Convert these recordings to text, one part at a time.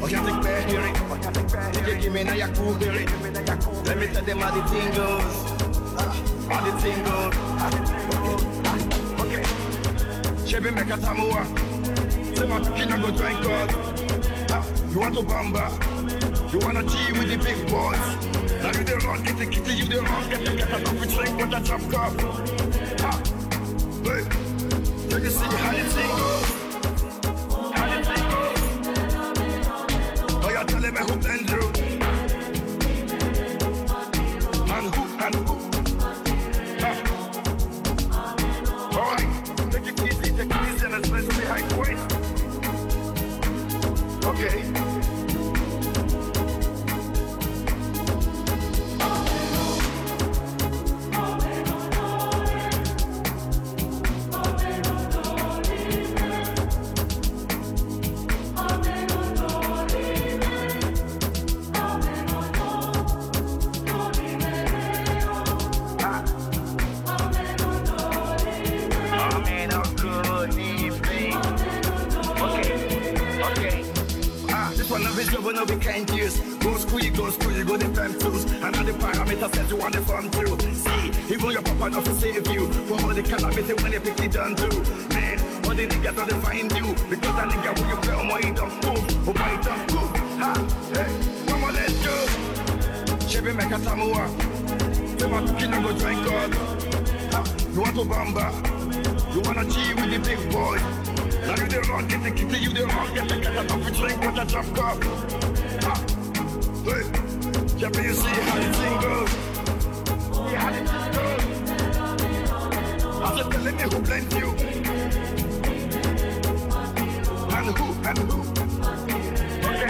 Organic bear hearing. DJ give me now your cool hearing. Let me tell them how the thing goes. How the thing goes. Okay. Chebe meka tamua. Say my kina go drink God. You want to bamba? You wanna G with the big boys? Now you the wrong, get the kitty, you the wrong, get a coffee drink with a drop cup. Hey, you can see how the thing goes. How the thing goes. Oh, you're telling me who blend you? And who? Alright, take it easy and let's see how it goes. Okay. No, we can't use. Go school, you go the time tools. And all the parameters that you want to form through. See, even your papa not to save you. For all the calamity when they pick it down too. Man, all the niggas don't find you. Because that nigga when you play on my don't move. Oh my don't move. Ha, hey, come on, let's go. Chebe meka tamua. Say my kina go drink God. You want to bamba? You wanna G with the big boy? Now you the wrong, get the kitty, you the wrong, get the coffee drink with a drop cup. Hey, Jeffy, you see how the thing goes. See how the thing goes. I'm just telling me who blend you. And who. Okay.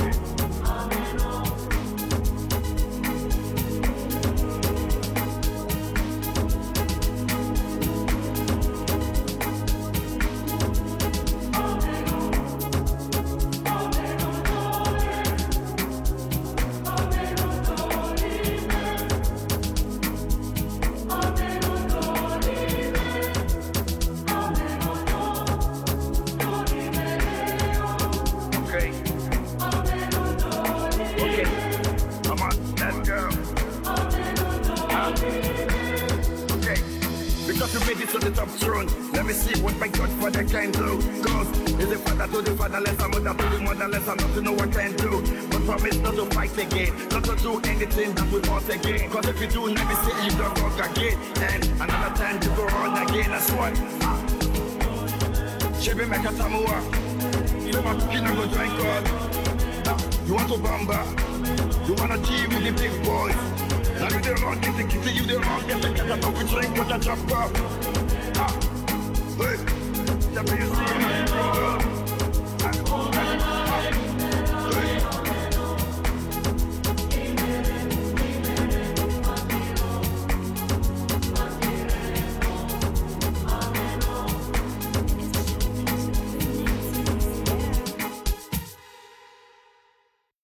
Let me see what my Godfather can do. Cause is the father to the fatherless, a mother to the motherless, I'm not to know what I can do. But promise not to fight again, not to do anything that we want again. Cause if you do, let me see you don't walk again. And another time to go on again, that's what. Chebe meka tamua. You want to go drink God. You want to bamba? You wanna G with the big boys? Now you the wrong, get the kitty, you the wrong, get the coffee drink with a drop cup. Hey, you see